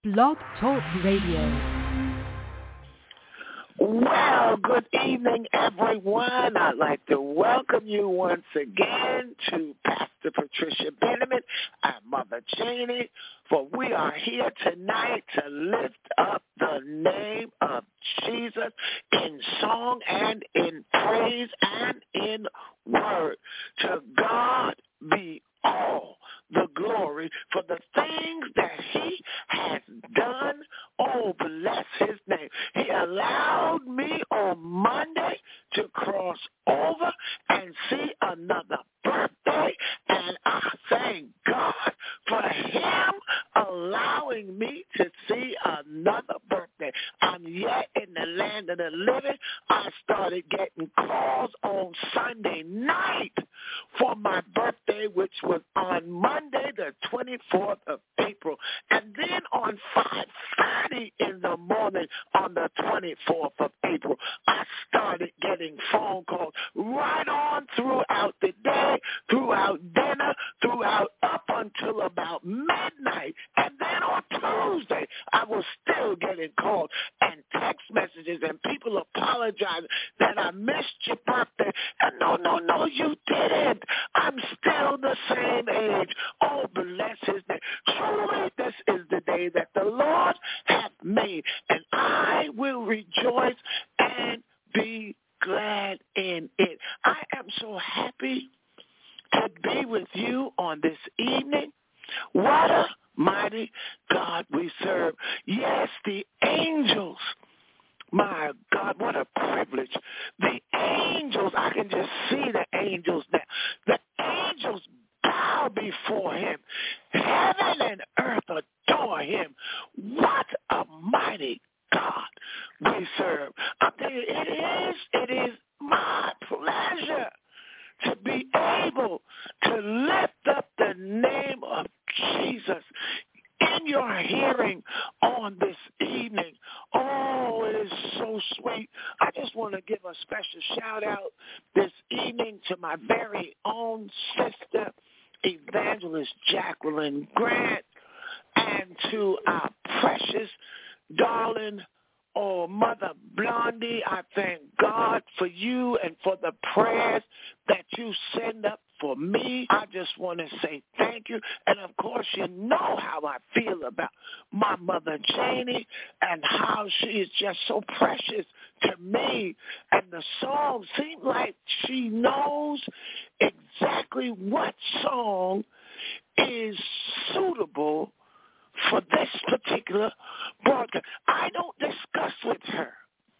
Blog Talk Radio. Well, good evening, everyone. I'd like to welcome you once again to Pastor Patricia Benjamin and Mother Cheney, for we are here tonight to lift up the name of Jesus in song and in praise and in word. To God be all the glory for the things that he has done. Oh, bless his name. He allowed me on Monday to cross over and see another birthday, and I thank God for him allowing me to see another birthday. I'm yet in the land of the living. I started getting calls on Sunday night for my birthday, which was on Monday, the 24th of April. And then on 5:30 in the morning on the 24th of April, I started getting phone calls right on throughout the day, throughout dinner, throughout up until about midnight. And then on Tuesday, I was still getting calls and text messages and people apologizing that I missed your birthday. And no, you didn't. I'm still the same age. Oh, bless his name. Truly, this is the day that the Lord hath made, and I will rejoice and be glad in it. I am so happy to be with you on this evening. What a mighty God we serve. Yes, the angels. My God, what a privilege. The angels, I can just see the angels now. The angels bow before him. Heaven and earth adore him. What a mighty God we serve. I tell you, it is my pleasure to be able to lift up the name of Jesus in your hearing on this evening. Oh, it is so sweet. I just want to give a special shout out this evening to my very own sister, Evangelist Jacqueline Grant, and to our precious darling Mother Blondie. I thank God for you and for the prayers that you send up for me. I just want to say thank you. And, of course, you know how I feel about my Mother Cheney and how she is just so precious to me. And the song seems like she knows exactly what song is suitable for this particular broadcast. I don't discuss with her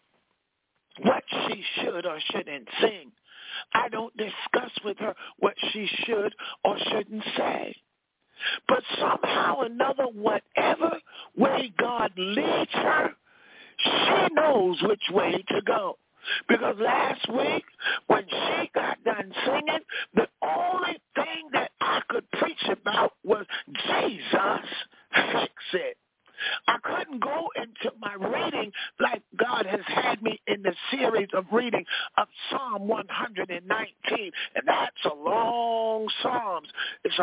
what she should or shouldn't sing. I don't discuss with her what she should or shouldn't say. But somehow or another, whatever way God leads her, she knows which way to go. Because last week, when she got done singing, the only thing that I could preach about was Jesus, fix it. I couldn't go into my reading like God has had me in the series of reading of Psalm 119. And that's a long Psalm. It's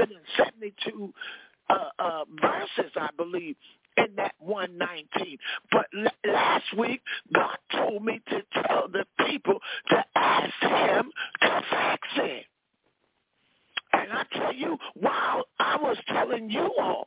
172 verses, I believe, in that 119. But last week, God told me to tell the people to ask him to fix it. And I tell you, while I was telling you all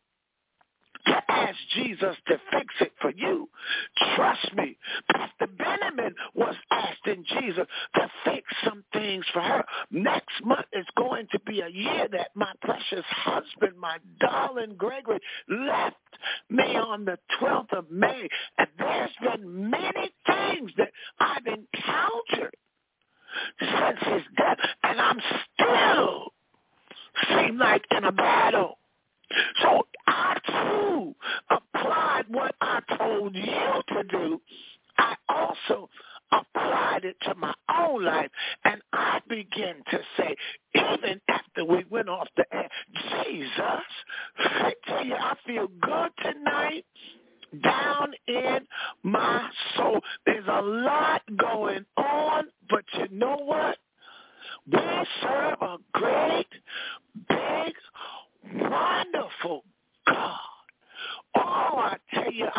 to ask Jesus to fix it for you, trust me, Pastor Benjamin was asking Jesus to fix some things for her. Next month is going to be a year that my precious husband, my darling Gregory, left me on the 12th of May. And there's been many things that I've encountered since his death, and I'm still seem like in a battle. So I, too, applied what I told you to do. I also applied it to my own life, and I began to say, even after we went off the air, Jesus, I tell you, I feel good tonight down in my soul. There's a lot going on, but you know what? We serve a great, big, wonderful God. I tell you,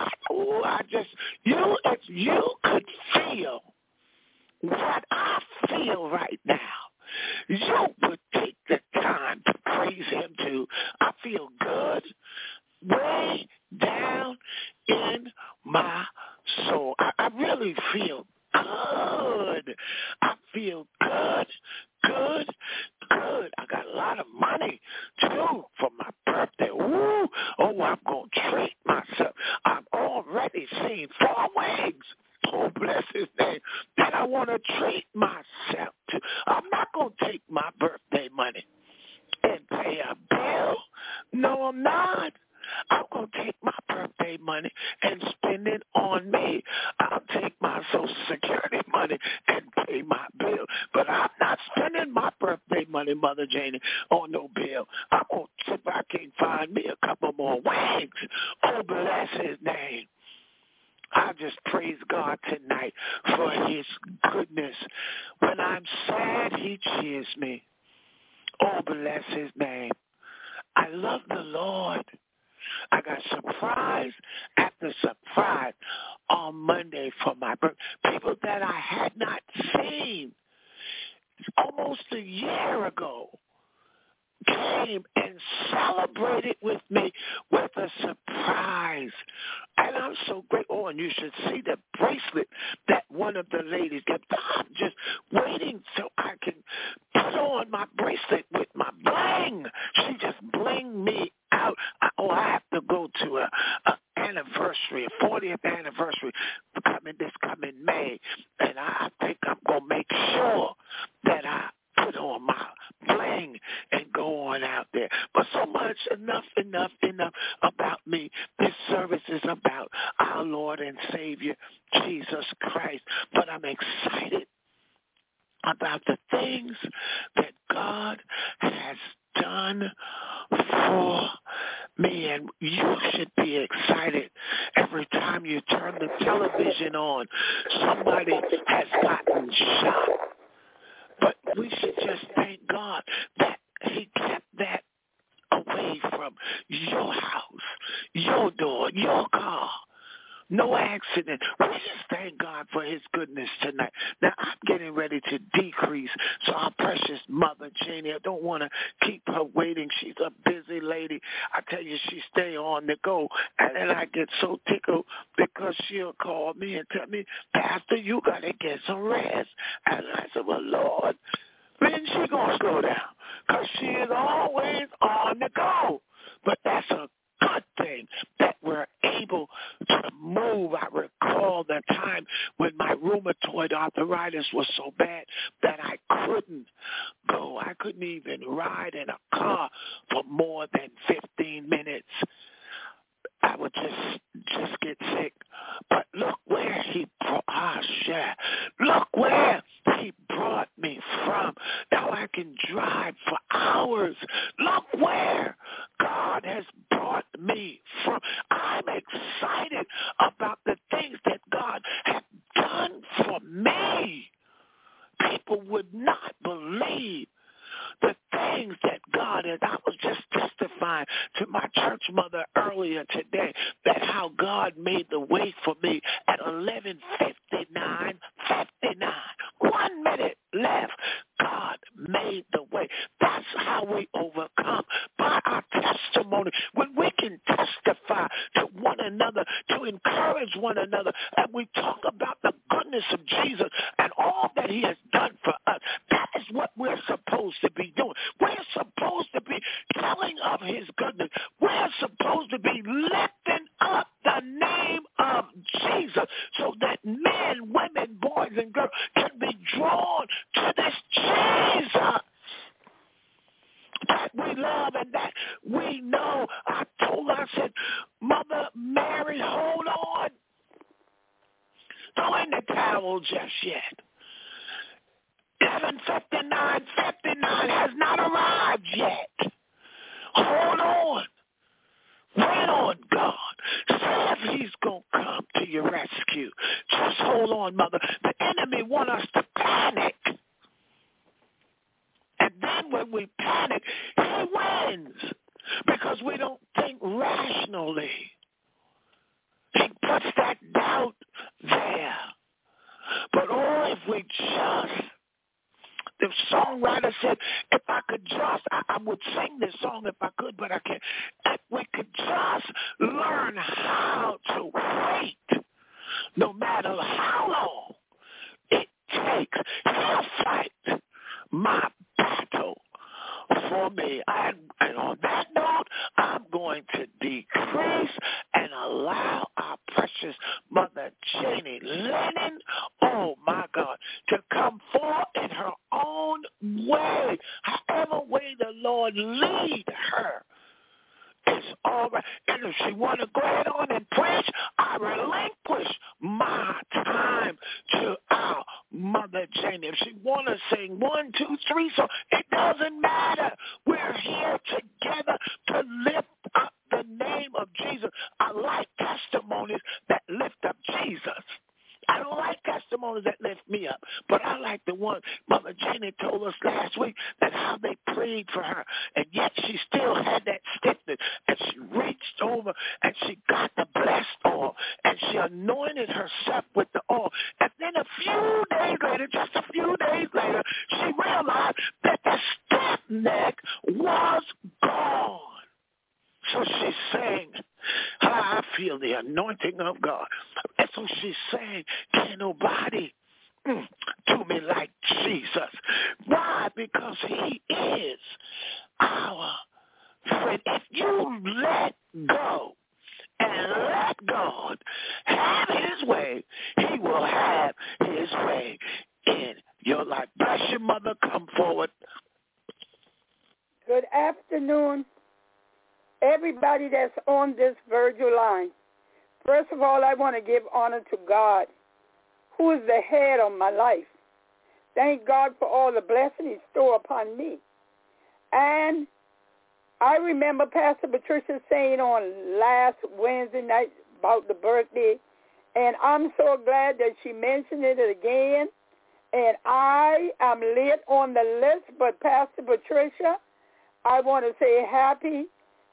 if you could feel what I feel right now, you would take the time to praise him too. I feel good way down in my soul. I really feel good. I feel good. I got a lot of money, too, for my birthday. Ooh, oh, I'm going to treat myself. I'm already seeing 4 weeks. Oh, bless his name. That I want to treat myself to. I'm not going to take my birthday money and pay a bill. No, I'm not. I'm going to take my birthday money and spend it on me. I'll take my Social Security money and pay my bill. But I'm not spending my birthday money, Mother Janie, on no bill. I'm going to see if I can find me a couple more wings. Oh, bless his name. I just praise God tonight for his goodness. When I'm sad, he cheers me. Oh, bless his name. I love the Lord. I got surprise after surprise on Monday for my birthday. People that I had not seen almost a year ago came and celebrated with me with a surprise. And I'm so grateful. Oh, and you should see the bracelet that one of the ladies kept. I'm just waiting so I can put on my bracelet with my bling. She just blinged me out. I have to go to a anniversary, a 40th anniversary this coming May. And I think I'm going to make sure that I put on my bling and go on out there. But so much, enough about me. This service is about our Lord and Savior, Jesus Christ. But I'm excited about the things that God has done for me. And you should be excited every time you turn the television on. Somebody has gotten shot. But we should just thank God that he kept that away from your house, your door, your car. No accident. We just thank God for his goodness tonight. Now, I'm getting ready to decrease. So our precious Mother Janie, I don't want to keep her waiting. She's a busy lady. I tell you, she stay on the go. And then I get so tickled because she'll call me and tell me, Pastor, you got to get some rest. And I said, well, Lord, when she going to slow down? Because she is always on the go. But that's a good thing that we're able to move. I recall the time when my rheumatoid arthritis was so bad that I couldn't go. I couldn't even ride in a car for more than 15 minutes. I would just get sick. But look where he brought me from. Now I can drive for hours. Look where God has brought me from. I'm excited about the things that God has done for me. People would not believe the things that God has. I was just testifying to my church mother earlier today that how God made the way for me at 11:59. 1 minute left. God made the way. That's how we overcome, by our testimony. When we can testify to one another, to encourage one another, and we talk about the goodness of Jesus and all that he has done for us, that is what we're supposed to be doing. We're supposed to be telling of his goodness. We're supposed to be lifting up the name of Jesus so that men, women, boys, and girls can be drawn to this Jesus that we love and that we know. I said, Mother Mary, hold on. Throw in the towel just yet. 11:59 has not arrived yet. Hold on. Wait on God. See if he's going to come to your rescue. Just hold on, Mother. The enemy wants us to panic. And then when we panic, he wins because we don't think rationally. puts that doubt there. But oh, if we just, the songwriter said, if I could just, I would sing this song if I could, but I can't. If we could just learn how to wait, no matter how long it takes, he'll fight my battle for me. And on that note, I'm going to decrease and allow our precious Mother Janie Lennon, oh my God, to come forth in her own way, however way the Lord lead her. It's all right. And if she want to go ahead on and preach, I relinquish my time to our Mother Janie. If she want to sing 1, 2, 3, so it doesn't matter. We're here together to lift up the name of Jesus. I like testimonies that lift up Jesus. I don't like testimonies that lift me up, but I like the one Mother Janie told us last week, that how they prayed for her, and yet she still had that stiffness, and she reached over, and she got the blessed oil, and she anointed herself with the oil, and then a few days later, just a few days later, she realized that the stiff neck was gone. So she's saying, I feel the anointing of God. And so she's saying, can't nobody do me like Jesus. Why? Because he is our friend. If you let go and let God have his way, he will have his way in your life. Bless your mother. Come forward. Good afternoon, everybody that's on this Virgil line. First of all, I want to give honor to God, who is the head of my life. Thank God for all the blessings he stored upon me. And I remember Pastor Patricia saying on last Wednesday night about the birthday, and I'm so glad that she mentioned it again. And I am late on the list, but Pastor Patricia, I want to say happy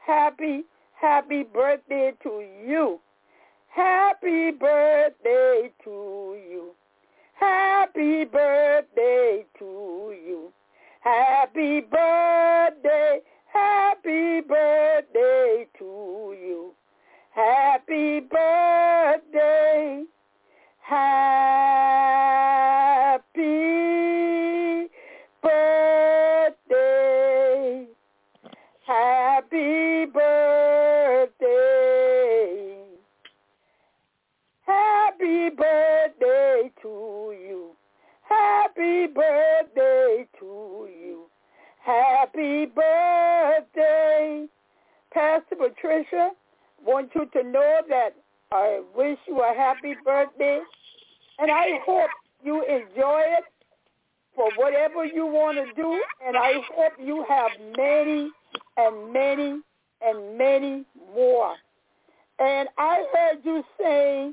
birthday to you. Happy birthday to you. Happy birthday to you. Happy birthday, happy birthday to you. Happy birthday, happy birthday, happy birthday, happy birthday to you, happy birthday to you, happy birthday. Pastor Patricia, want you to know that I wish you a happy birthday, and I hope you enjoy it for whatever you want to do, and I hope you have many and many and many more. And I heard you saying,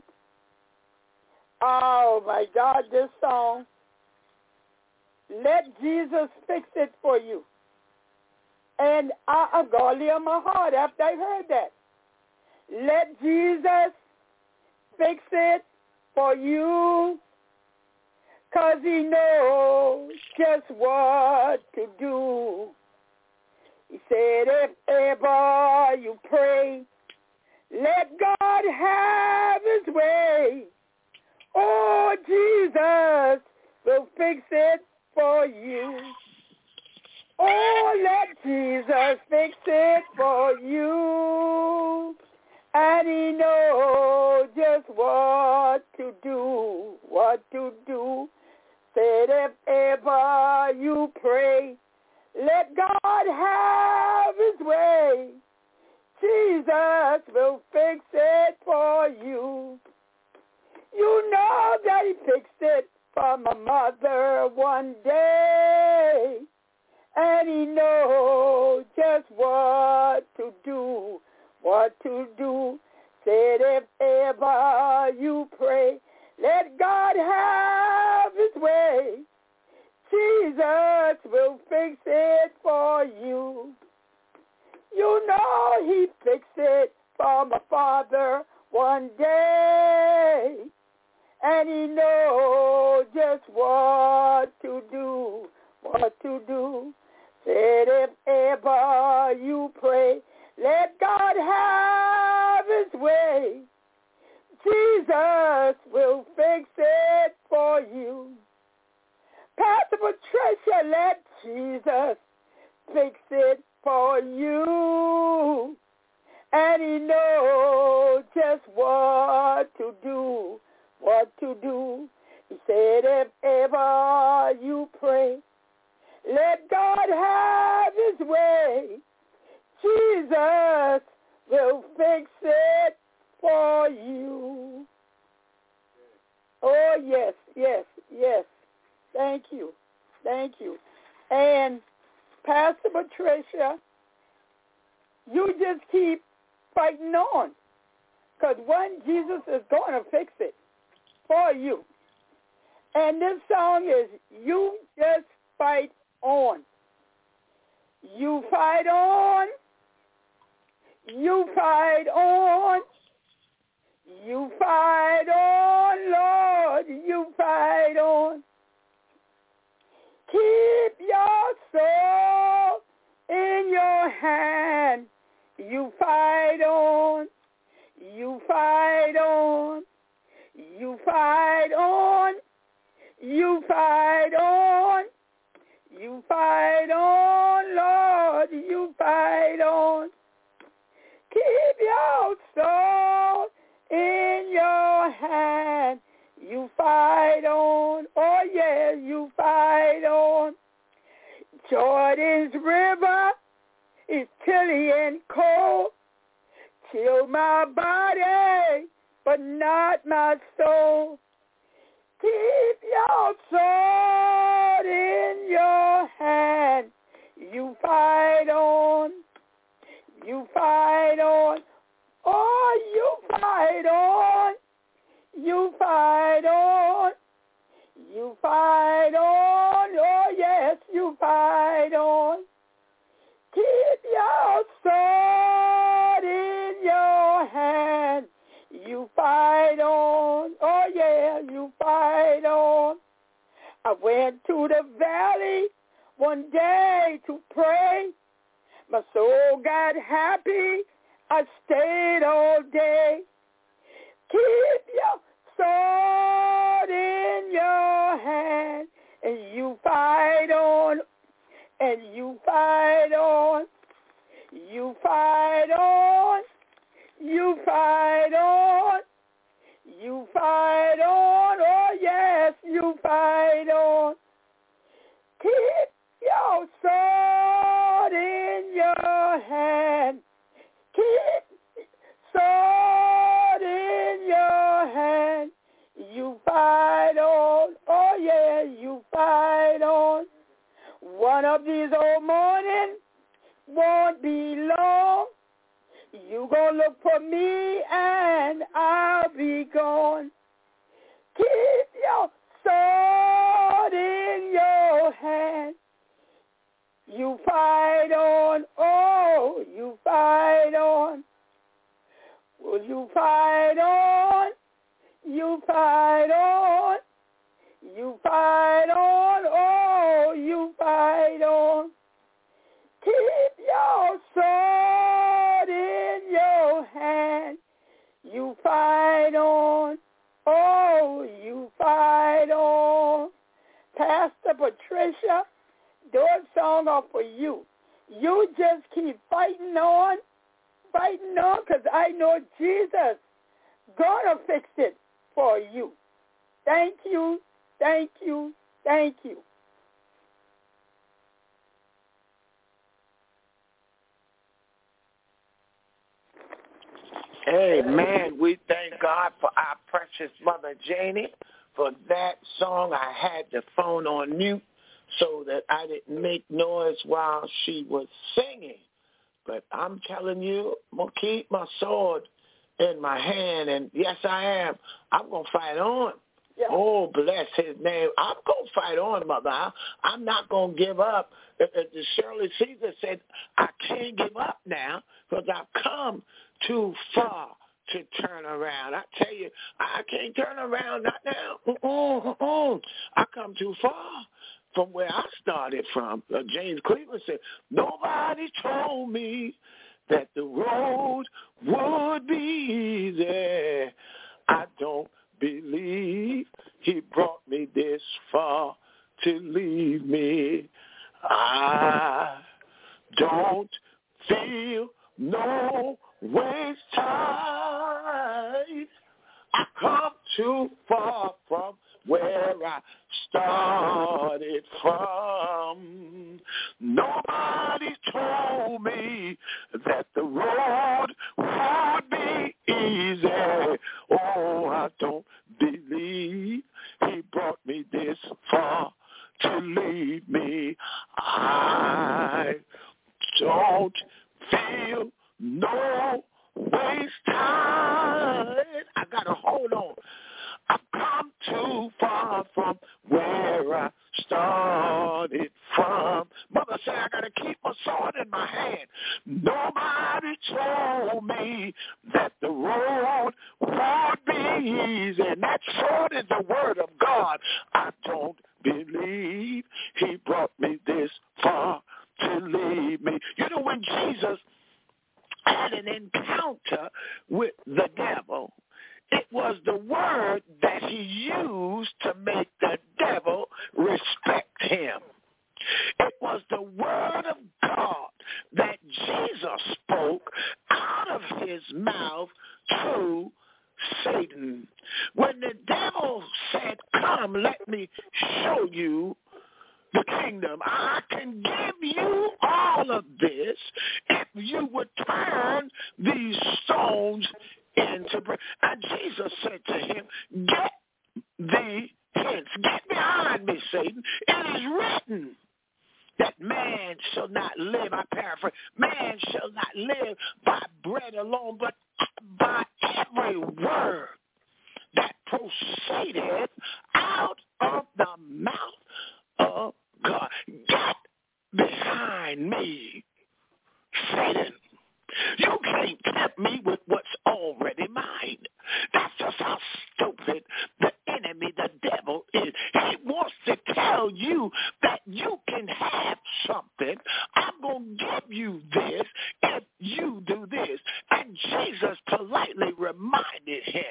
oh my God, this song, let Jesus fix it for you. And I'm going to leave my heart after I heard that. Let Jesus fix it for you, 'cause he knows just what to do. He said, if ever you pray, let God have his way. Oh, Jesus will fix it for you. Oh, let Jesus fix it for you. And he knows just what to do, Said if ever you pray, let God have his way. Jesus will fix it for you. You know that he fixed it for my mother one day. And he knows just what to do, Said if ever you pray, let God have his way. Jesus will fix it for you. You know he fixed it for my father one day, and he knows just what to do, Said if ever you pray, let God have his way. Jesus will fix it for you. Pastor Patricia, let Jesus fix it for you. And he knows just what to do. He said if ever you pray, let God have his way. Jesus will fix it for you. Oh, yes. Thank you. And Pastor Patricia, you just keep fighting on, because one, Jesus is going to fix it for you. And this song is You Just Fight On. You fight on. You fight on. You fight on, Lord. You fight on. Keep your soul in your hand. You fight on. You fight on. You fight on. You fight on. You fight on, Lord. You fight on. Keep your soul in your hand. You fight on. Oh, yeah, you fight on. Jordan's river is chilly and cold. Chill my body, but not my soul. Keep your sword in your hand. You fight on. You fight on. Oh, you fight on. You fight on. You fight on. Oh, yes, you fight on. Keep your sword in your hand. You fight on. Oh, yeah, you fight on. I went to the valley one day to pray. My soul got happy. I stayed all day. Keep your sword in your hand. And you fight on. And you fight on. You fight on. You fight on. You fight on. Oh, yes, you fight on. Keep your sword in your hand. Keep sword in your hand. You fight on. Oh, yeah, you fight on. One of these old mornings won't be long. You gonna look for me and I'll be gone. Keep your sword in your hand. You fight on. Oh, you fight on. Will you fight on? You fight on. You fight on. Oh, you fight on. Keep your sword in your hand. You fight on. Oh, you fight on. Pastor Patricia, those songs are for you. You just keep fighting on, because I know Jesus gonna fix it for you. Thank you. Amen. We thank God for our precious Mother Janie for that song. I had the phone on mute so that I didn't make noise while she was singing. But I'm telling you, I'm going to keep my sword in my hand, and yes, I am. I'm going to fight on. Yeah. Oh, bless his name. I'm going to fight on, Mother. I'm not going to give up. Shirley Caesar said, I can't give up now because I've come too far to turn around. I tell you, I can't turn around, not now. I come too far from where I started from. James Cleveland said, nobody told me that the road would be easy. I don't believe he brought me this far to leave me. I don't feel no waste time. I come too far from where I started from. Nobody told me that the road would be easy. Oh, I don't believe he brought me this far to leave me. I don't feel no waste time. I gotta hold on. I've come too far from where I started from. Mother said I gotta keep my sword in my hand. Nobody told me that the road would be easy. And that sword is the word of God. I don't believe he brought me this far to leave me. You know, when Jesus had an encounter with the devil, it was the word that he used to make the devil respect him. It was the word of God that Jesus spoke out of his mouth to Satan. When the devil said, come, let me show you the kingdom. I can give you all of this if you would turn these stones into bread. And Jesus said to him, get thee hence. Get behind me, Satan. It is written that man shall not live, I paraphrase, man shall not live by bread alone, but by every word that proceedeth out of the mouth of God. Get behind me, Satan. You can't tempt me with what's already mine. That's just how stupid the enemy, the devil, is. He wants to tell you that you can have something. I'm going to give you this if you do this. And Jesus politely reminded him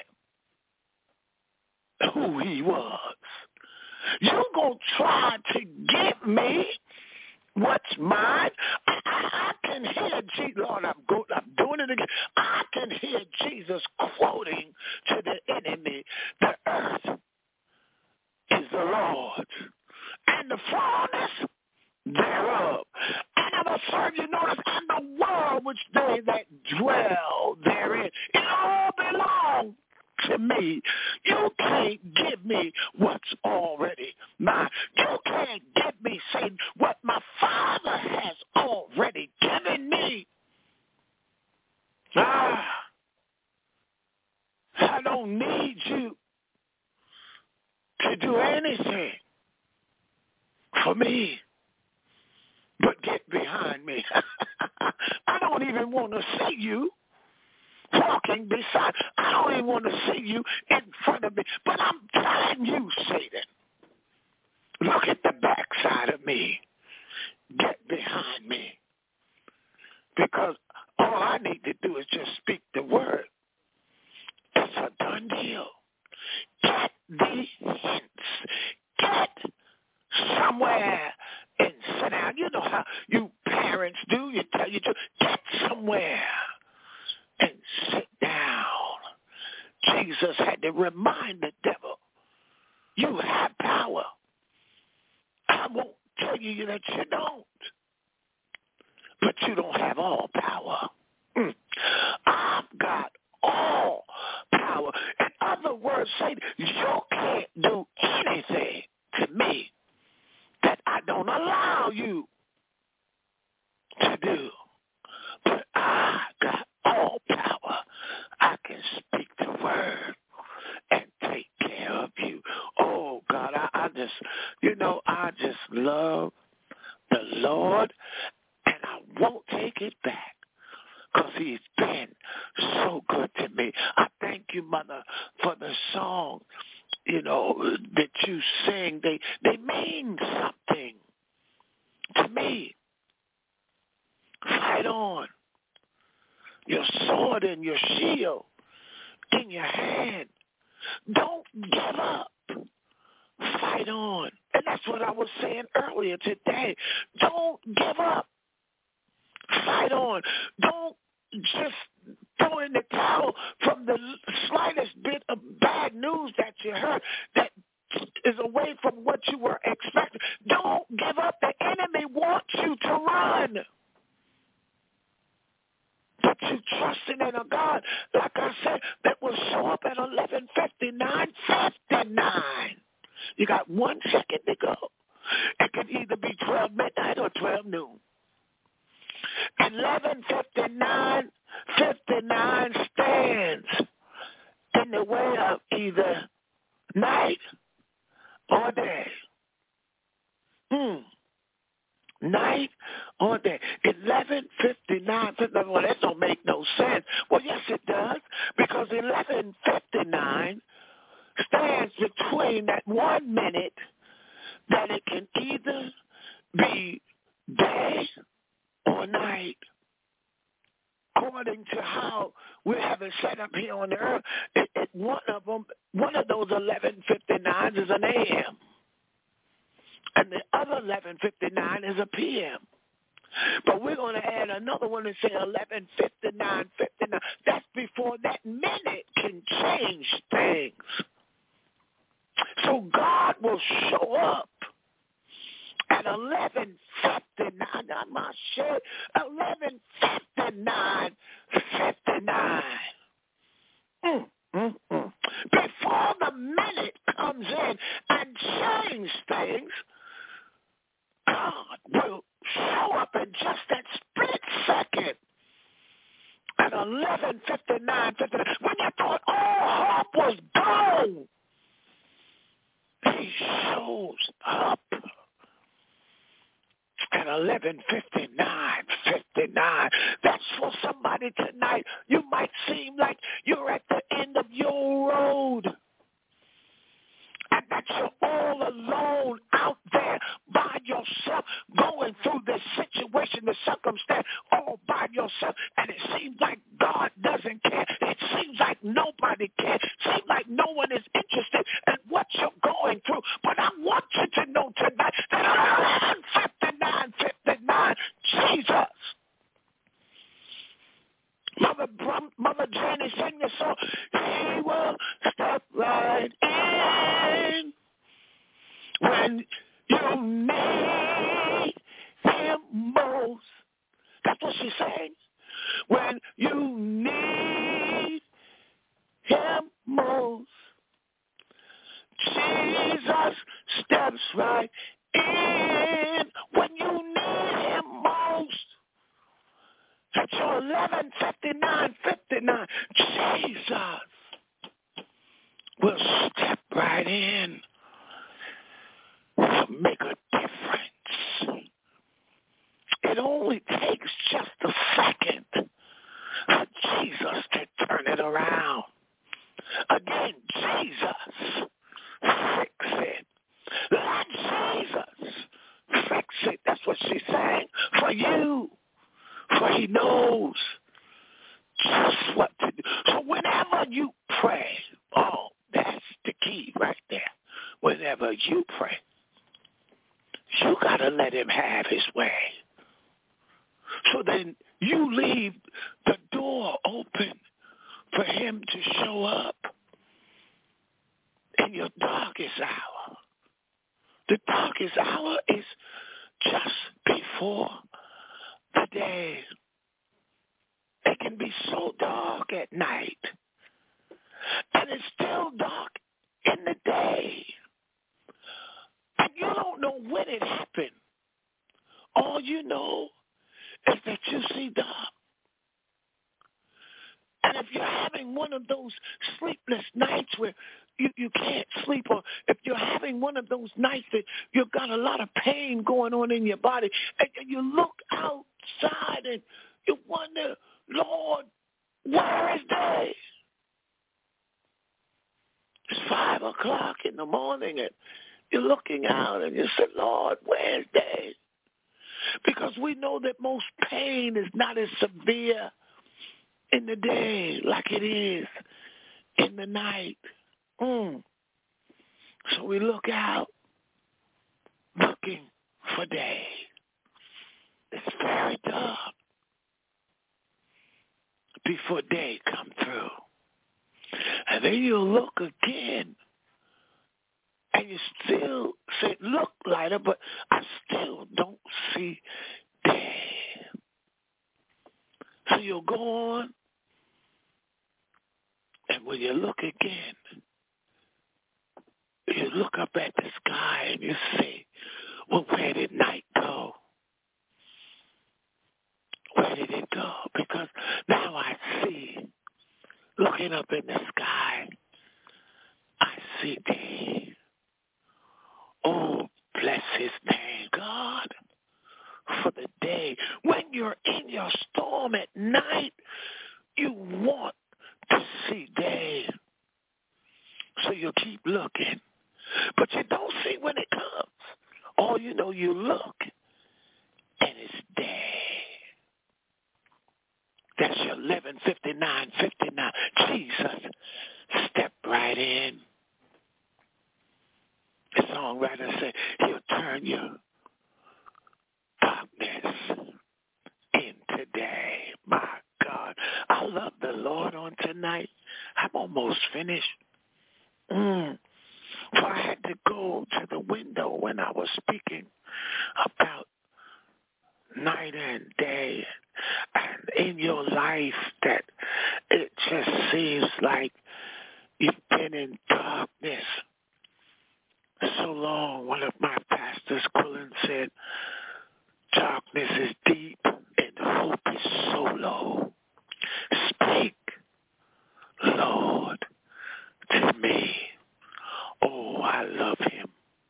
who he was. You're going to try to give me what's mine? I can hear Jesus. Lord, I'm doing it again. I can hear Jesus quoting to the enemy, the earth is the Lord's, and the fullness thereof. And I will serve you, notice, and the world which they that dwell therein. It all belongs to me. You can't give me what's already mine. You can't give me, Satan, what my Father has already given me. I don't need you to do anything for me, but get behind me. I don't even want to see you walking beside. I don't even want to see you in front of me. But I'm telling you, Satan, look at the backside of me. Get behind me. Because all I need to do is just speak the word. It's a done deal. Get thee hence. Get somewhere and sit down. You know how you parents do. You tell you to get somewhere and sit down. Jesus had to remind the devil, you have power. I won't tell you that you don't, but you don't have all power. I've got all power. In other words, Satan, you can't do anything to me that I don't allow you to do. But I got all power. I can speak the word and take care of you. Oh, God, I just love the Lord, and I won't take it back because he's been so good to me. thank you, Mother, for the song, that you sing. They mean something to me. Fight on. Your sword and your shield in your hand. Don't give up. Fight on. And that's what I was saying earlier today. Don't give up. Fight on. Don't just throw in the towel from the slightest bit of bad news that you heard that is away from what you were expecting. Don't give up. The enemy wants you to run. But you trusting in a God, like I said, that will show up at 11:59. You got 1 second to go. It can either be 12 midnight or 12 noon. 11:59 stands in the way of either night or day. Night or day. 11:59. Well, that don't make no sense. Well, yes, it does, because 11:59 stands between that 1 minute that it can either be day or night. According to how we have it set up here on the earth, one of those 11:59s is an AM. And the other 11:59 is a PM. But we're going to add another one and say 11:59. That's before that minute can change things. So God will show up at 11:59. Not my shit. 11:59. Before the minute comes in and change things, God will show up in just that split second at 11:59. When you thought all hope was gone, he shows up at 11:59. That's for somebody tonight. You might seem like you're at the end of your road, and that you're all alone out there by yourself, going through this situation, the circumstance, all by yourself, and it seems like God doesn't care. It seems like nobody cares. It seems like no one is interested in what you're going through. But I want you to know tonight that 11:59, Jesus. Mother Jenny, sing the song. He will step right in when you need him most. That's what she's saying. When you need him most, Jesus steps right in when you need him most. At your 11:59, Jesus will step right in to make a difference. It only takes just a second for Jesus to turn it around. Again, Jesus, fix it. Let Jesus fix it. That's what she's saying for you. For he knows just what to do. So whenever you pray, that's the key right there. Whenever you pray, you got to let him have his way. So then you leave the door open for him to show up in your darkest hour. The darkest hour is just before the day. It can be so dark at night, and it's still dark in the day, and you don't know when it happened. All you know is that you see dark. And if you're having one of those sleepless nights where you can't sleep, or if you're having one of those nights that you've got a lot of pain going on in your body, and you look outside and you wonder, Lord, where is day? It's 5 o'clock in the morning, and you're looking out, and you say, Lord, where's day? Because we know that most pain is not as severe in the day like it is in the night. So we look out, looking for day. It's very dark before day come through. And then you look again, and you still say, look lighter, but I still don't see day. So you'll go on, and when you look again, you look up at the sky and you say, well, where did night go? Where did it go? Because now I see, looking up in the sky, I see day. Oh, bless his name, God, for the day. When you're in your storm at night, you want to see day. So you keep looking. But you don't see when it comes. All you know, you look, and it's day. That's your 11:59:59. Jesus, step right in. The songwriter said, he'll turn your darkness into day. My God, I love the Lord on tonight. I'm almost finished. So I had to go to the window when I was speaking about night and day, and in your life that it just seems like you've been in darkness so long. One of my pastors, Quillen, said, darkness is deep and hope is so low. Speak, Lord, to me. Oh, I love him.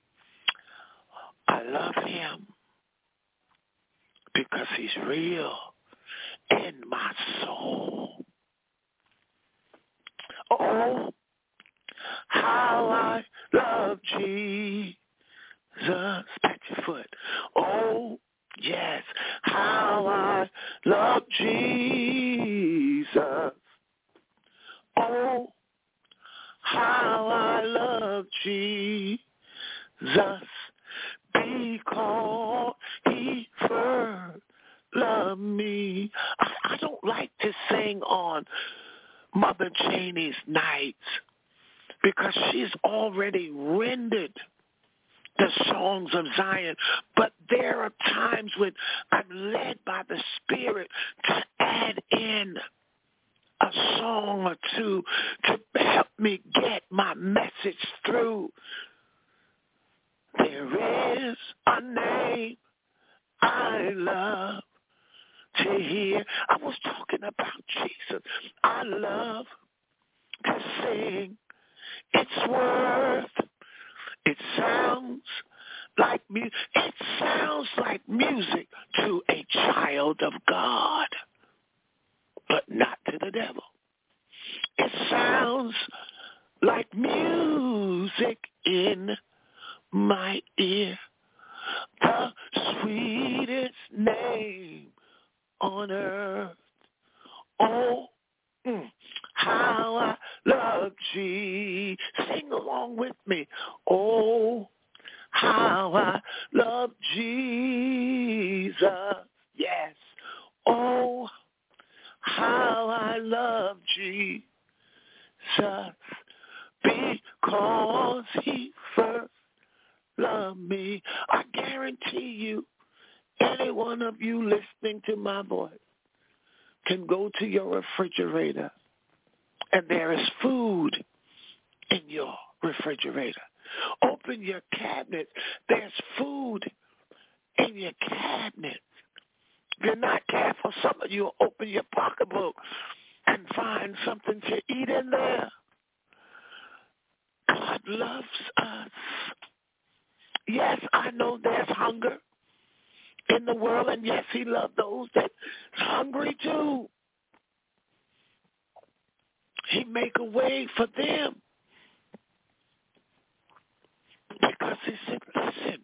I love him because he's real in my soul. Oh, how I love Jesus. Pat your foot. Oh, yes, how I love Jesus. Oh, how I love Jesus, because he first loved me. I don't like to sing on Mother Janie's nights because she's already rendered the songs of Zion. But there are times when I'm led by the Spirit to add in a song or two to help me get my message through. There is a name I love to hear. I was talking about Jesus. I love to sing. It's worth. It sounds like music. It sounds like music to a child of God, but not to the devil. It sounds like music in my ear. The sweetest name on earth. Oh, how I love Jesus. Sing along with me. Oh, how I love Jesus. Yes. Oh, how I love Jesus, because he first loved me. I guarantee you, any one of you listening to my voice can go to your refrigerator and there is food in your refrigerator. Open your cabinet. There's food in your cabinet. If you're not careful, some of you will open your pocketbook and find something to eat in there. God loves us. Yes, I know there's hunger in the world, and yes, he loves those that's hungry too. He make a way for them. Because he said, listen,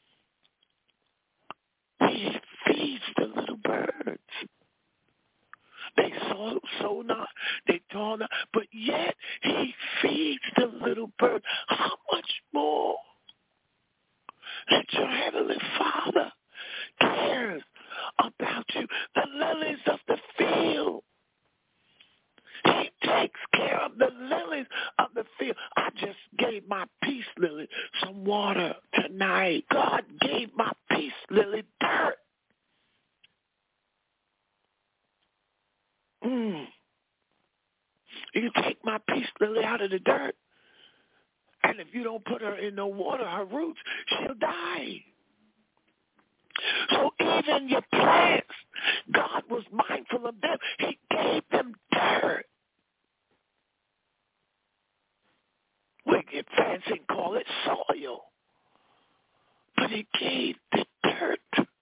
he feeds the little birds. They sow not, they toil not, but yet he feeds the little bird. How much more that your heavenly Father cares about you? The lilies of the field. He takes care of the lilies of the field. I just gave my peace lily some water tonight. God gave my peace lily dirt. You take my peace lily out of the dirt, and if you don't put her in no water, her roots, she'll die. So even your plants, God was mindful of them. He gave them dirt. We get fancy and call it soil. But he gave the dirt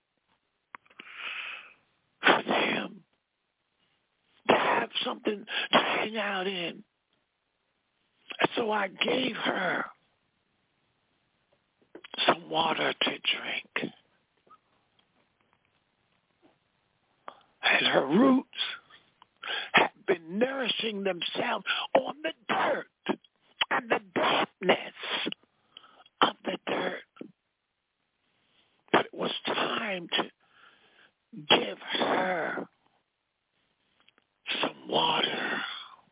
for them to have something to hang out in. And so I gave her some water to drink. And her roots have been nourishing themselves on the dirt and the dampness of the dirt. But it was time to give her some water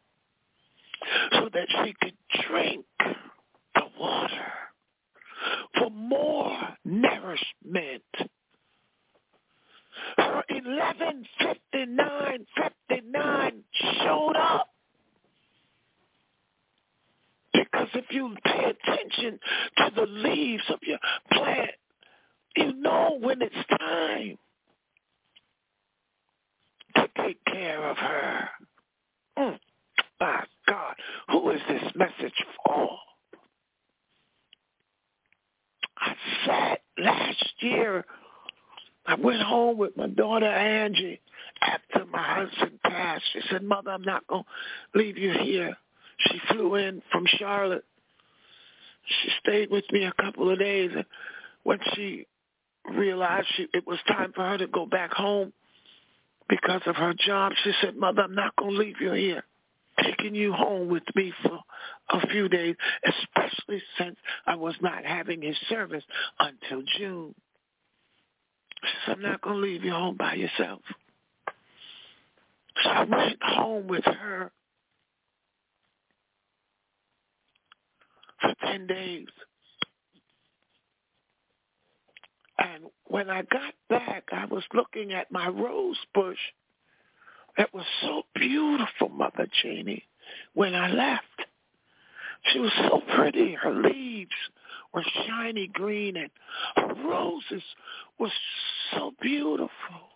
so that she could drink the water for more nourishment. Her 11:59 showed up. Because if you pay attention to the leaves of your plant, you know when it's time to take care of her. My God, who is this message for? I sat last year. I went home with my daughter Angie after my husband passed. She said, Mother, I'm not going to leave you here. She flew in from Charlotte. She stayed with me a couple of days. And when she realized it was time for her to go back home because of her job, she said, Mother, I'm not going to leave you here. Taking you home with me for a few days, especially since I was not having his service until June. She said, I'm not going to leave you home by yourself. So I went home with her for 10 days. And when I got back, I was looking at my rose bush that was so beautiful, Mother Cheney, when I left. She was so pretty. Her leaves were shiny green, and her roses were so beautiful.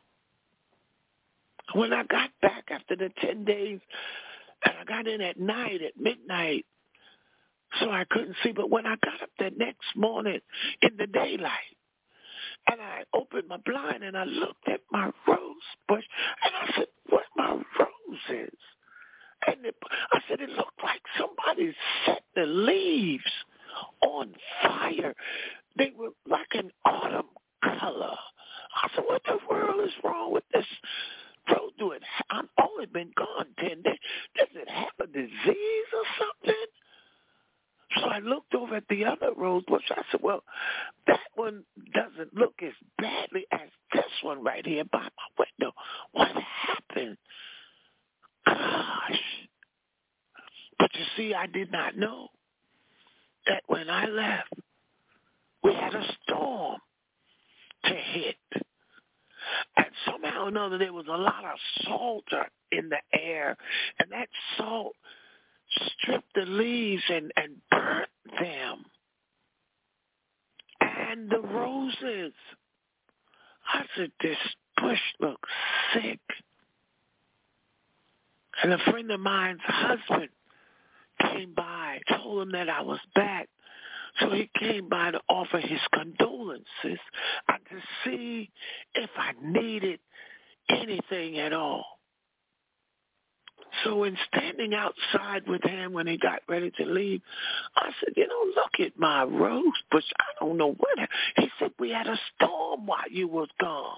When I got back after the 10 days, and I got in at night, at midnight, so I couldn't see. But when I got up the next morning in the daylight, and I opened my blind, and I looked at my rose bush, and I said, what are my roses? And I said, it looked like somebody set the leaves on fire. They were like an autumn color. I said, what the world is wrong with this rose? I've only been gone 10 days. Does it have a disease or something? So I looked over at the other rose bush. I said, well, that one doesn't look as badly as this one right here by my window. What happened? Gosh. But you see, I did not know that when I left, we had a storm to hit. And somehow or another, there was a lot of salt in the air. And that salt stripped the leaves and burnt them. And the roses. I said, this bush looks sick. And a friend of mine's husband came by, told him that I was back. So he came by to offer his condolences and to see if I needed anything at all. So in standing outside with him when he got ready to leave, I said, look at my rose bush. I don't know what. He said, we had a storm while you was gone.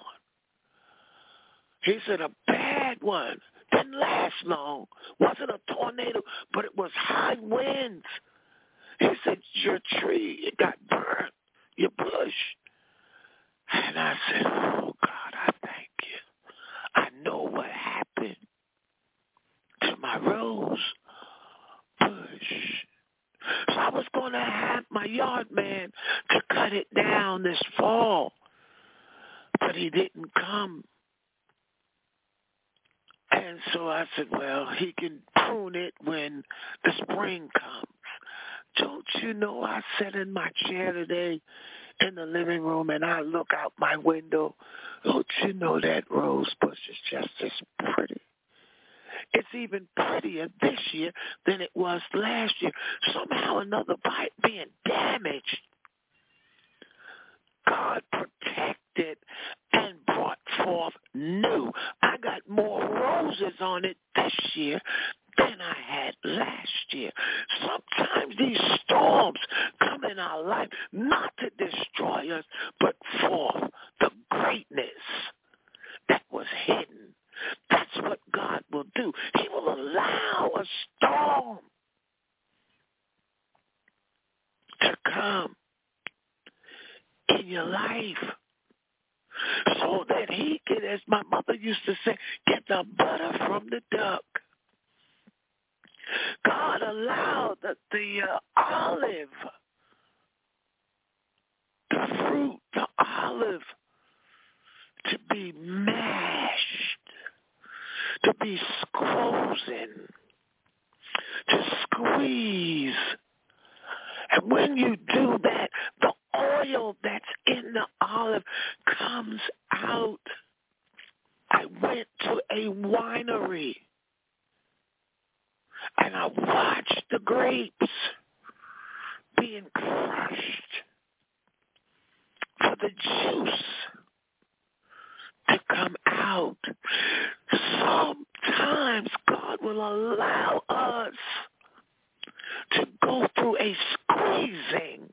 He said, a bad one. Didn't last long. Wasn't a tornado, but it was high winds. He said, your tree, it got burnt, your bush. And I said, oh, God, I thank you. I know what happened to my rose bush. So I was going to have my yard man to cut it down this fall, but he didn't come. And so I said, well, he can prune it when the spring comes. Don't you know, I sat in my chair today in the living room and I look out my window. Don't you know that rose bush is just as pretty? It's even prettier this year than it was last year. Somehow or another, by it being damaged, God protected and brought forth new. I got more roses on it this year than I had last year. Sometimes these storms come in our life not to destroy us, but for the greatness that was hidden. That's what God will do. He will allow a storm to come in your life so that he can, as my mother used to say, get the butter from the duck. God allowed the olive, the fruit, the olive, to be mashed, to be frozen, to squeeze. And when you do that, the oil that's in the olive comes out. I went to a winery and I watched the grapes being crushed for the juice to come out. Sometimes God will allow us to go through a squeezing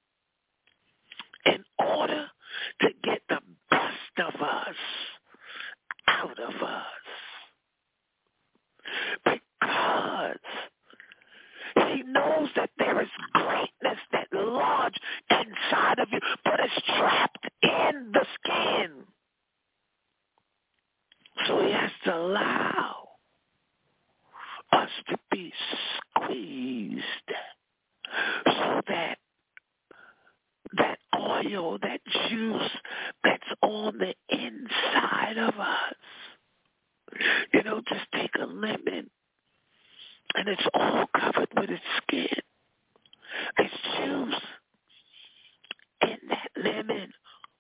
in order to get the best of us out of us. Because he knows that there is greatness that lodge inside of you, but it's trapped in the skin. So he has to allow us to be squeezed so that that oil, that juice that's on the inside of us, just take a lemon and it's all covered with its skin. It's juice in that lemon.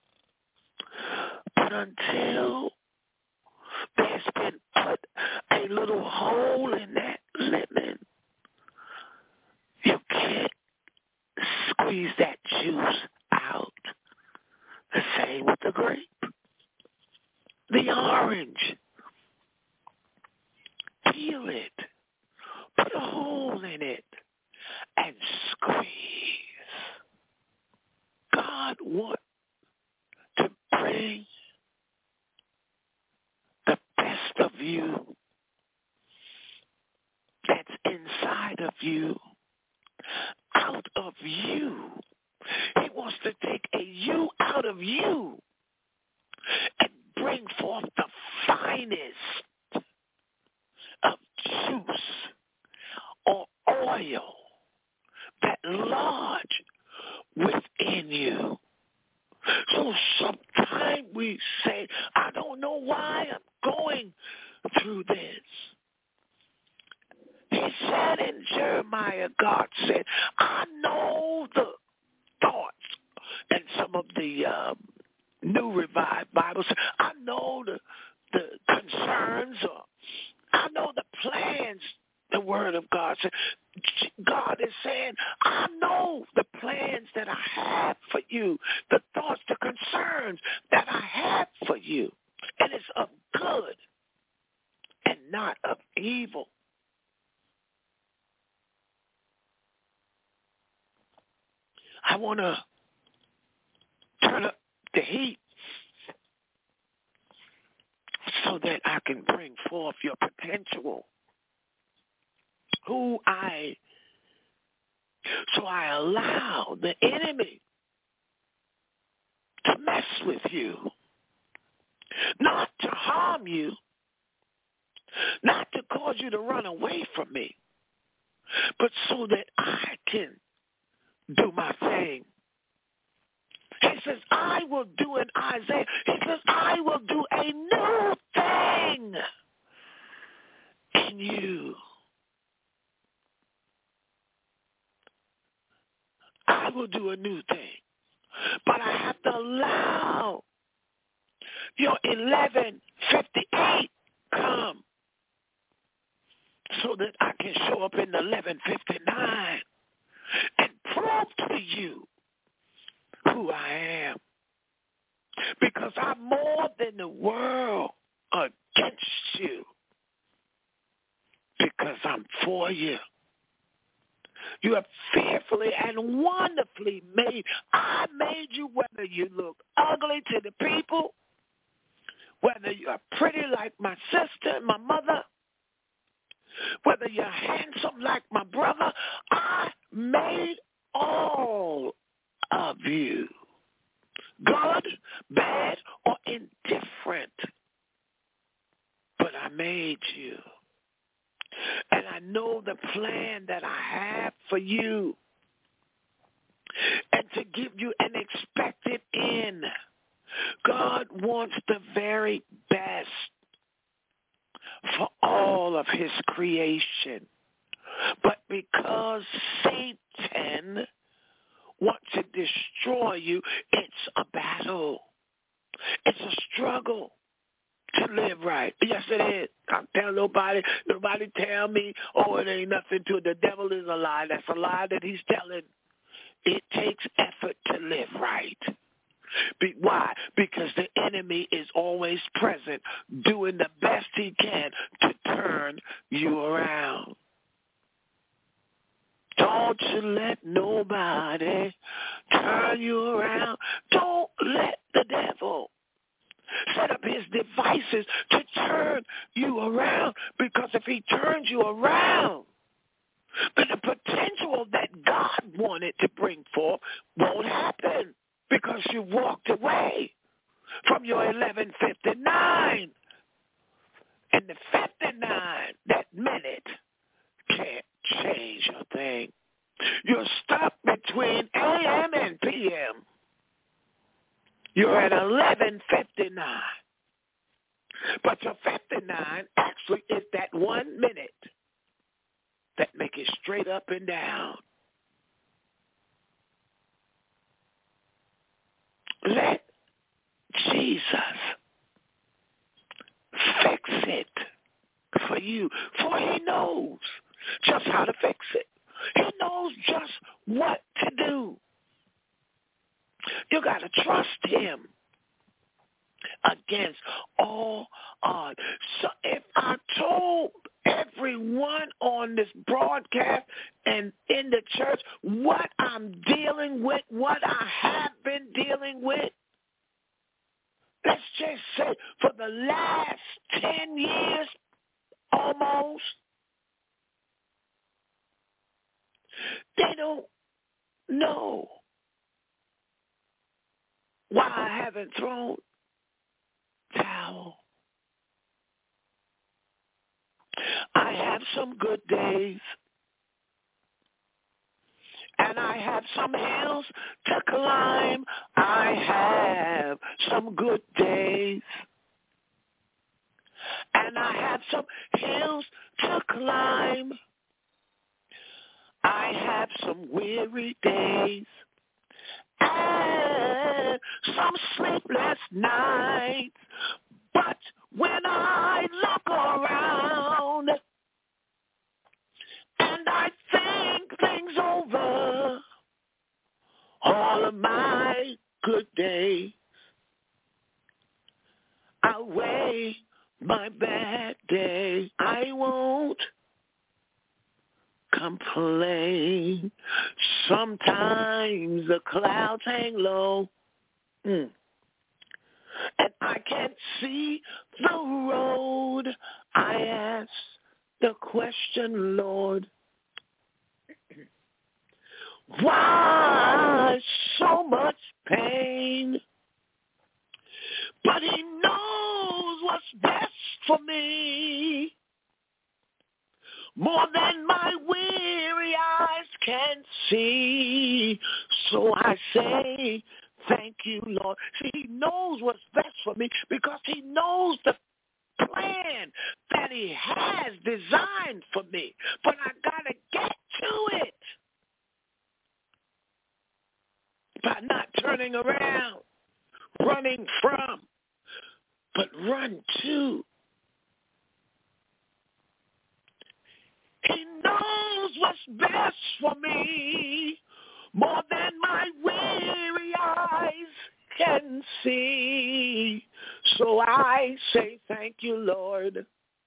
But until there's been put a little hole in that lemon, you can't squeeze that juice out. The same with the grape. The orange. Peel it. Put a hole in it and squeeze. God wants to bring the best of you that's inside of you out of you. He wants to take a you out of you and bring forth the finest of juice or oil that lodge within you. So sometimes we say, I don't know why I'm going through this. He said in Jeremiah, God said, I know the thoughts, and some of the New Revived Bibles, I know the concerns, or I know the plans, the Word of God said. God is saying, I know the plans that I have for you, the thoughts, the concerns that I have for you, and it's of good and not of evil. I want to turn up the heat so that I can bring forth your potential. So I allow the enemy to mess with you, not to harm you, not to cause you to run away from me, but so that I can do my thing. He says, I will do in Isaiah. He says, I will do a new thing in you. I will do a new thing. But I have to allow your 11:58 come so that I can show up in the 11:59 and prove to you who I am. Because I'm more than the world against you. Because I'm for you. You are fearfully and wonderfully made. I made you whether you look ugly to the people, whether you're pretty like my sister and my mother, whether you're handsome like my brother. I made all of you, good, bad, or indifferent. But I made you. And I know the plan that I have for you, and to give you an expected end. God wants the very best for all of his creation. But because Satan wants to destroy you, it's a battle. It's a struggle to live right. Yes, it is. I tell nobody tell me, oh, it ain't nothing to it. The devil is a lie. That's a lie that he's telling. It takes effort to live right. Why? Because the enemy is always present, doing the best he can to turn you around. Don't you let nobody turn you around. Don't let the devil set up his devices to turn you around, because if he turns you around, then the potential that God wanted to bring forth won't happen, because you walked away from your 11:59. And the 59, that minute, can't change a thing. You're stuck between AM and PM. You're at 11:59. But your 59 actually is that 1 minute that make it straight up and down. Let Jesus fix it for you, for he knows just how to fix it. He knows just what to do. You got to trust him against all odds. So if I told everyone on this broadcast and in the church what I'm dealing with, what I have been dealing with, let's just say for the last 10 years almost, they don't know why I haven't thrown towel. I have some good days, and I have some hills to climb. I have some good days, and I have some hills to climb. I have some weary days and some sleepless nights. But when I look around and I think things over, all of my good days outweigh my bad day I won't complain. Sometimes the clouds hang low, and I can't see the road. I ask the question, Lord, why so much pain? But he knows what's best for me, more than my weary eyes can see. So I say, thank you, Lord. See, he knows what's best for me because he knows the plan that he has designed for me. But I got to get to it by not turning around, running from, but run to. He knows what's best for me, more than my weary eyes can see. So I say thank you, Lord.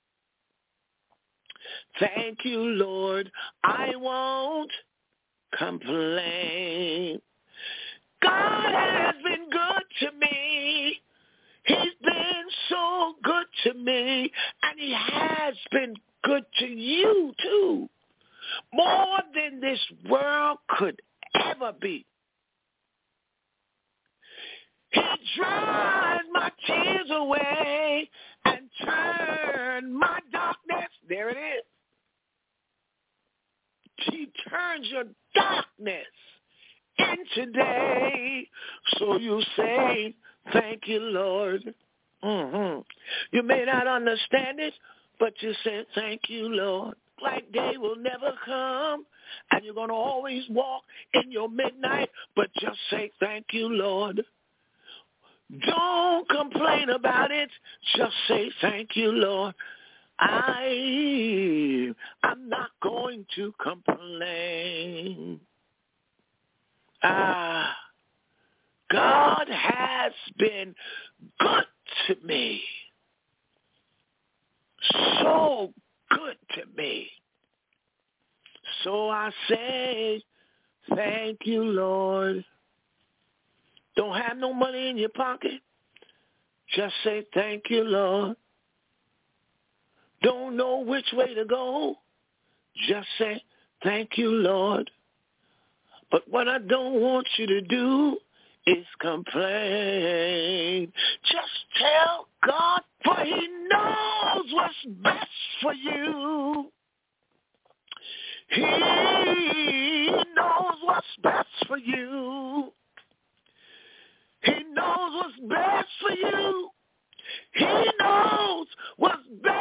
Thank you, Lord. I won't complain. God has been good to me. He's been so good to me, and he has been good to you too, more than this world could ever be. He dries my tears away and turns my darkness. There it is. He turns your darkness into day. So you say, thank you, Lord. You may not understand it, but you say, thank you, Lord. Like day will never come, and you're going to always walk in your midnight, but just say, thank you, Lord. Don't complain about it. Just say, thank you, Lord. I'm not going to complain. God has been good to me. So good to me. So I say, thank you, Lord. Don't have no money in your pocket? Just say, thank you, Lord. Don't know which way to go? Just say, thank you, Lord. But what I don't want you to do is complain. Just tell God, for he knows what's best for you. He knows what's best for you. He knows what's best for you. He knows what's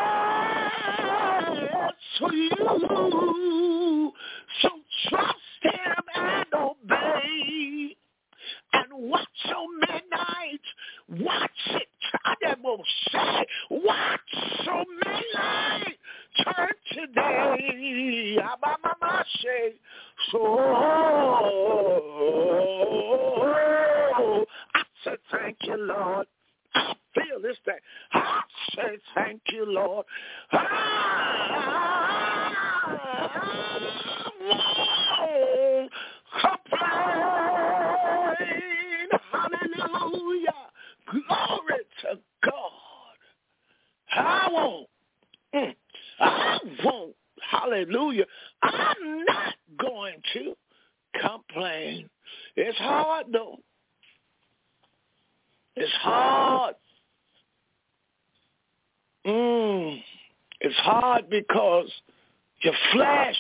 best for you. So trust him and obey. And watch your midnight. Watch it. I will say, watch your midnight. Turn today. So I say thank you, Lord. I feel this thing. I say thank you, Lord. Complain. Hallelujah. Glory to God. I won't. Hallelujah. I'm not going to complain. It's hard, though. It's hard. It's hard because your flesh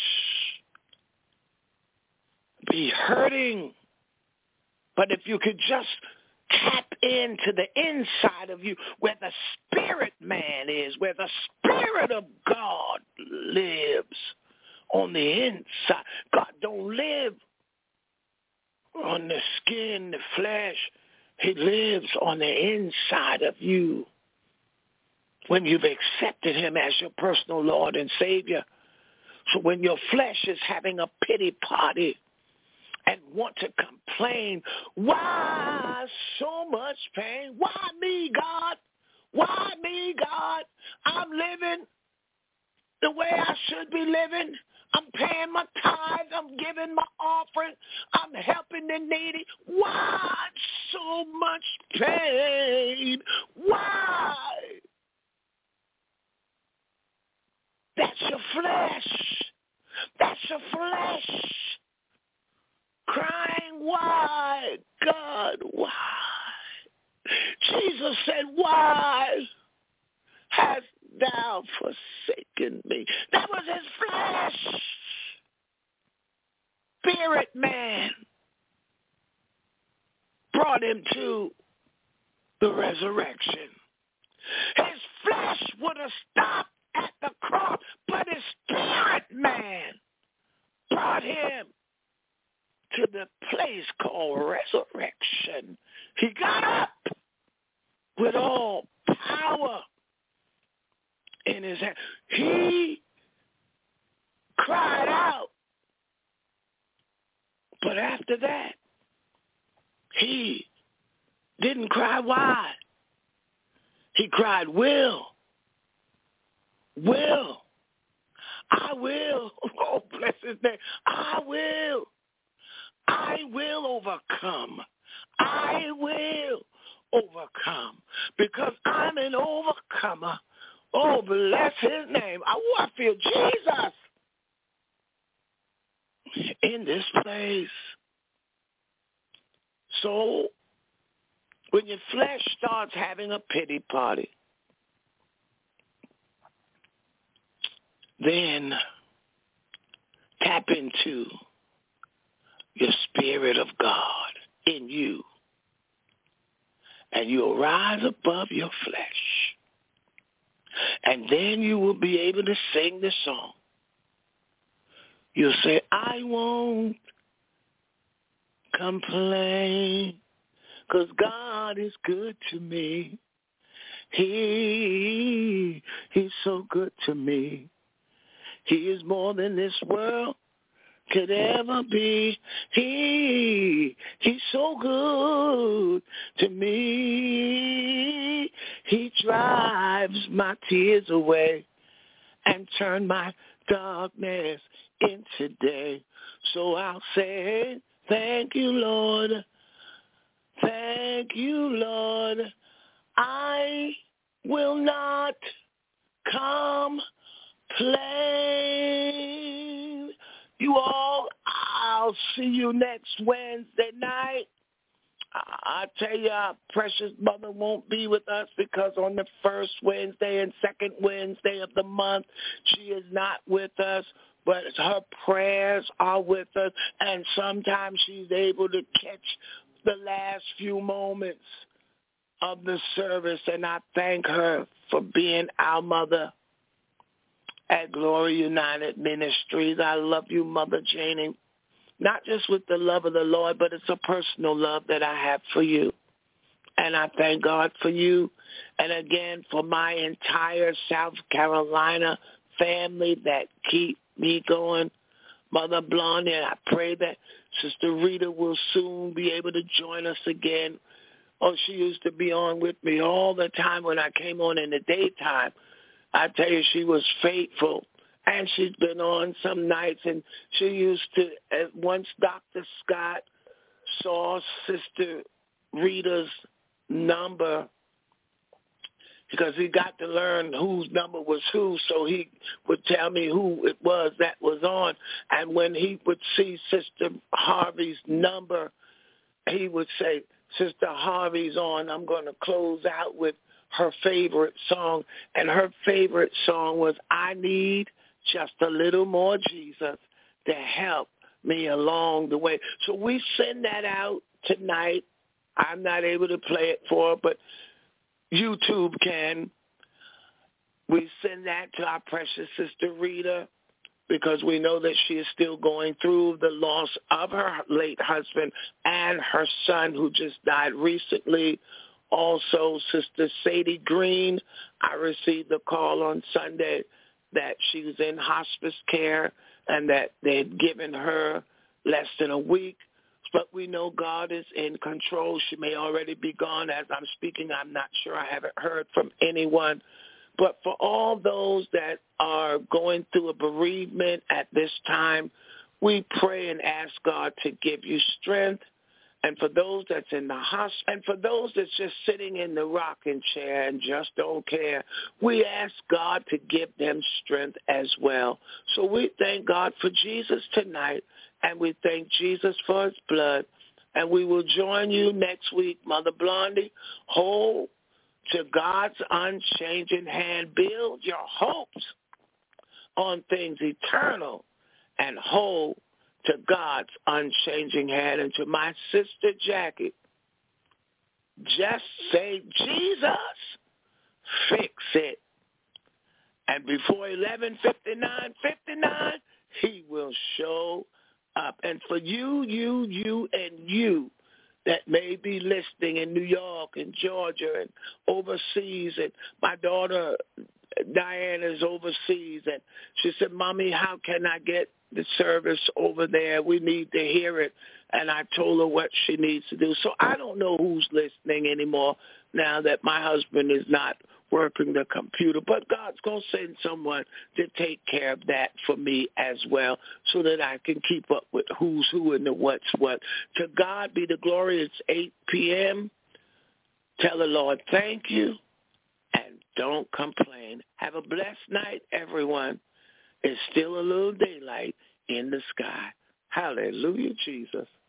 be hurting. But if you could just tap into the inside of you where the spirit man is, where the Spirit of God lives on the inside. God don't live on the skin, the flesh. He lives on the inside of you when you've accepted him as your personal Lord and Savior. So when your flesh is having a pity party and want to complain, why so much pain? Why me, God? Why me, God? I'm living the way I should be living. I'm paying my tithes. I'm giving my offering. I'm helping the needy. Why so much pain? Why? That's your flesh. That's your flesh. Crying, why? God, why? Jesus said, why hast thou forsaken me? That was his flesh. Spirit man brought him to the resurrection. His flesh would have stopped at the cross, but his spirit man brought him to the place called resurrection. He got up with all power in his hand. He cried out. But after that, he didn't cry why. He cried, will. I will. Oh, bless his name. I will overcome. I will overcome because I'm an overcomer. Oh, bless his name. I feel Jesus in this place. So when your flesh starts having a pity party, then tap into your Spirit of God in you, and you'll rise above your flesh. And then you will be able to sing the song. You'll say, I won't complain, 'cause God is good to me. He's so good to me. He is more than this world could ever be. He's so good to me. He drives my tears away and turn my darkness into day. So I'll say, thank you, Lord. Thank you, Lord. I will not complain. You all, I'll see you next Wednesday night. I tell you, our precious mother won't be with us because on the first Wednesday and second Wednesday of the month, she is not with us, but her prayers are with us, and sometimes she's able to catch the last few moments of the service, and I thank her for being our mother at Glory United Ministries. I love you, Mother Janie. Not just with the love of the Lord, but it's a personal love that I have for you. And I thank God for you. And again, for my entire South Carolina family that keep me going. Mother Blondie, I pray that Sister Rita will soon be able to join us again. Oh, she used to be on with me all the time when I came on in the daytime. I tell you, she was faithful. And she's been on some nights, and she used to, once Dr. Scott saw Sister Rita's number, because he got to learn whose number was who, so he would tell me who it was that was on. And when he would see Sister Harvey's number, he would say, Sister Harvey's on, I'm going to close out with her favorite song. And her favorite song was, I Need Just a Little More Jesus to help me along the way. So we send that out tonight. I'm not able to play it for her, but YouTube can. We send that to our precious Sister Rita because we know that she is still going through the loss of her late husband and her son who just died recently. Also, Sister Sadie Green, I received a call on Sunday that she was in hospice care and that they had given her less than a week but we know God is in control. She may already be gone as I'm speaking. I'm not sure. I haven't heard from anyone. But for all those that are going through a bereavement at this time, we pray and ask God to give you strength. And for those that's in the hospital, and for those that's just sitting in the rocking chair and just don't care, we ask God to give them strength as well. So we thank God for Jesus tonight, and we thank Jesus for his blood. And we will join you next week, Mother Blondie. Hold to God's unchanging hand. Build your hopes on things eternal and hold to God's unchanging hand. And to my sister Jackie, just say, Jesus, fix it. And before 11:59, he will show up. And for you that may be listening in New York and Georgia and overseas, and my daughter Diana's overseas, and she said, Mommy, how can I get the service over there? We need to hear it. And I told her what she needs to do. So I don't know who's listening anymore now that my husband is not working the computer, but God's going to send someone to take care of that for me as well, so that I can keep up with who's who and the what's what. To God be the glory. It's 8 p.m. Tell the Lord thank you, and don't complain. Have a blessed night, everyone. It's still a little daylight in the sky. Hallelujah, Jesus.